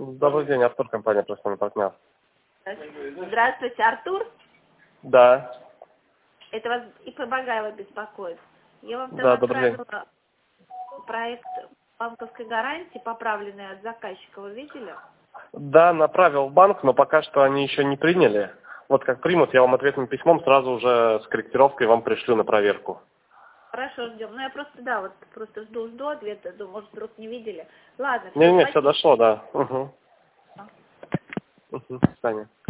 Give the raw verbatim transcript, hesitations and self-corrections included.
Добрый день, Артур, компания «Простой партнер». Здравствуйте, Артур. Да. Это вас ИП Багаева беспокоит. Я вам там Да, добрый день. отправила проект банковской гарантии, поправленный от заказчика. Вы видели? Да, направил в банк, но пока что они еще не приняли. Вот как примут, я вам ответным письмом сразу уже с корректировкой вам пришлю на проверку. Хорошо, ждем. Ну, я просто, да, вот просто жду, жду ответа. Думаю, может, вдруг не видели. Ладно, все, Не-не, все спасибо. дошло, да. Угу. Угу. До свидания.